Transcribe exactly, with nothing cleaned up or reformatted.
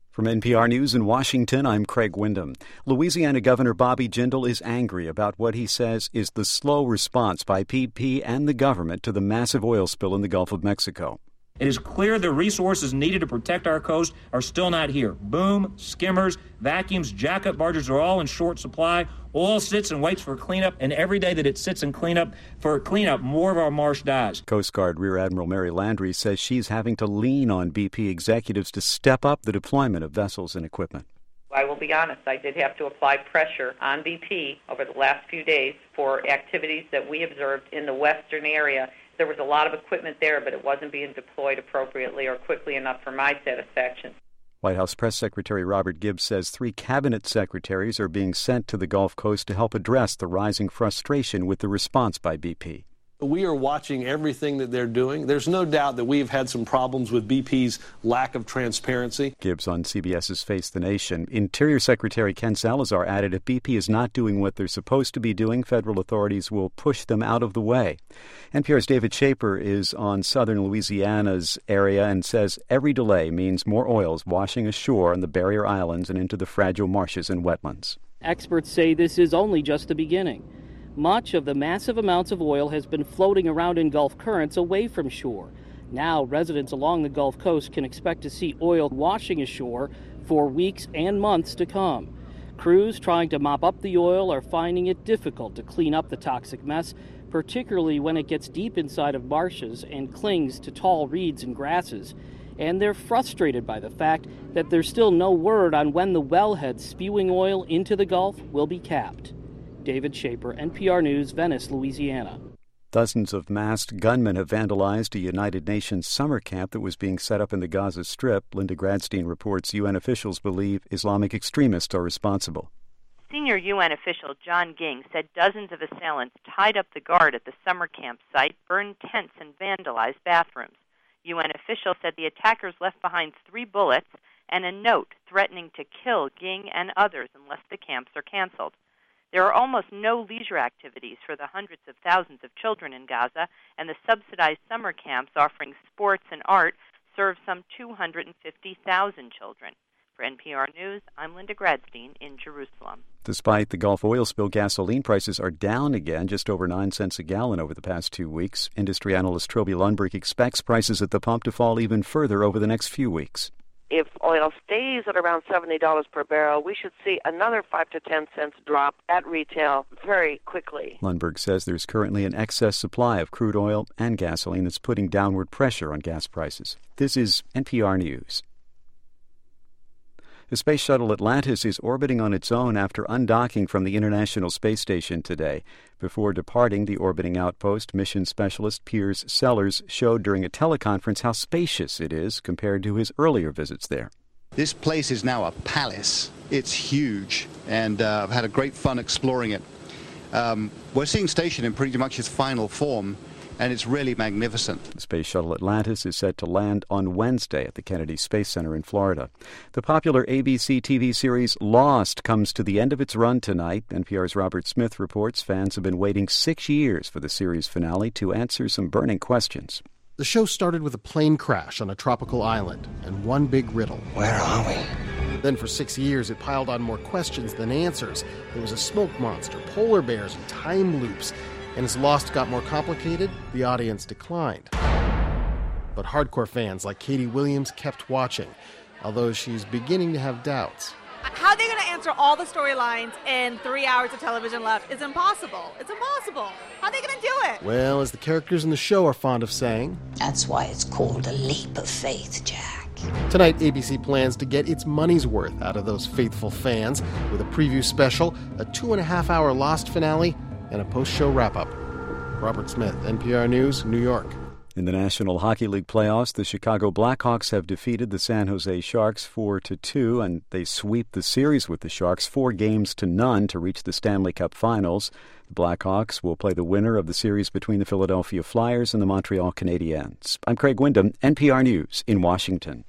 From N P R News in Washington, I'm Craig Windham. Louisiana Governor Bobby Jindal is angry about what he says is the slow response by B P and the government to the massive oil spill in the Gulf of Mexico. It is clear the resources needed to protect our coast are still not here. Boom, skimmers, vacuums, jackup barges are all in short supply. Oil sits and waits for cleanup, and every day that it sits in cleanup for cleanup, more of our marsh dies. Coast Guard Rear Admiral Mary Landry says she's having to lean on B P executives to step up the deployment of vessels and equipment. I will be honest, I did have to apply pressure on B P over the last few days for activities that we observed in the western area. There was a lot of equipment there, but it wasn't being deployed appropriately or quickly enough for my satisfaction. White House Press Secretary Robert Gibbs says three cabinet secretaries are being sent to the Gulf Coast to help address the rising frustration with the response by B P. We are watching everything that they're doing. There's no doubt that we've had some problems with B P's lack of transparency. Gibbs on CBS's Face the Nation. Interior Secretary Ken Salazar added if B P is not doing what they're supposed to be doing, federal authorities will push them out of the way. N P R's David Shaper is on southern Louisiana's area and says every delay means more oils washing ashore on the barrier islands and into the fragile marshes and wetlands. Experts say this is only just the beginning. Much of the massive amounts of oil has been floating around in Gulf currents away from shore. Now, residents along the Gulf Coast can expect to see oil washing ashore for weeks and months to come. Crews trying to mop up the oil are finding it difficult to clean up the toxic mess, particularly when it gets deep inside of marshes and clings to tall reeds and grasses. And they're frustrated by the fact that there's still no word on when the wellhead spewing oil into the Gulf will be capped. David Shaper, N P R News, Venice, Louisiana. Dozens of masked gunmen have vandalized a United Nations summer camp that was being set up in the Gaza Strip. Linda Gradstein reports U N officials believe Islamic extremists are responsible. Senior U N official John Ging said dozens of assailants tied up the guard at the summer camp site, burned tents, and vandalized bathrooms. U N officials said the attackers left behind three bullets and a note threatening to kill Ging and others unless the camps are canceled. There are almost no leisure activities for the hundreds of thousands of children in Gaza, and the subsidized summer camps offering sports and art serve some two hundred fifty thousand children. For N P R News, I'm Linda Gradstein in Jerusalem. Despite the Gulf oil spill, gasoline prices are down again, just over nine cents a gallon over the past two weeks. Industry analyst Trilby Lundberg expects prices at the pump to fall even further over the next few weeks. If oil stays at around seventy dollars per barrel, we should see another five to ten cents drop at retail very quickly. Lundberg says there's currently an excess supply of crude oil and gasoline that's putting downward pressure on gas prices. This is N P R News. The space shuttle Atlantis is orbiting on its own after undocking from the International Space Station today. Before departing the orbiting outpost, mission specialist Piers Sellers showed during a teleconference how spacious it is compared to his earlier visits there. This place is now a palace. It's huge, and uh, I've had a great fun exploring it. Um, we're seeing station in pretty much its final form, and it's really magnificent. The space shuttle Atlantis is set to land on Wednesday at the Kennedy Space Center in Florida. The popular A B C T V series Lost comes to the end of its run tonight. N P R's Robert Smith reports fans have been waiting six years for the series finale to answer some burning questions. The show started with a plane crash on a tropical island and one big riddle. Where are we? Then for six years it piled on more questions than answers. There was a smoke monster, polar bears, and time loops. And as Lost got more complicated, the audience declined. But hardcore fans like Katie Williams kept watching, although she's beginning to have doubts. How are they going to answer all the storylines in three hours of television left? It's impossible. It's impossible. How are they going to do it? Well, as the characters in the show are fond of saying, that's why it's called a leap of faith, Jack. Tonight, A B C plans to get its money's worth out of those faithful fans with a preview special, a two-and-a-half-hour Lost finale, and a post-show wrap-up. Robert Smith, N P R News, New York. In the National Hockey League playoffs, the Chicago Blackhawks have defeated the San Jose Sharks four to two, and they sweep the series with the Sharks four games to none to reach the Stanley Cup Finals. The Blackhawks will play the winner of the series between the Philadelphia Flyers and the Montreal Canadiens. I'm Craig Windham, N P R News in Washington.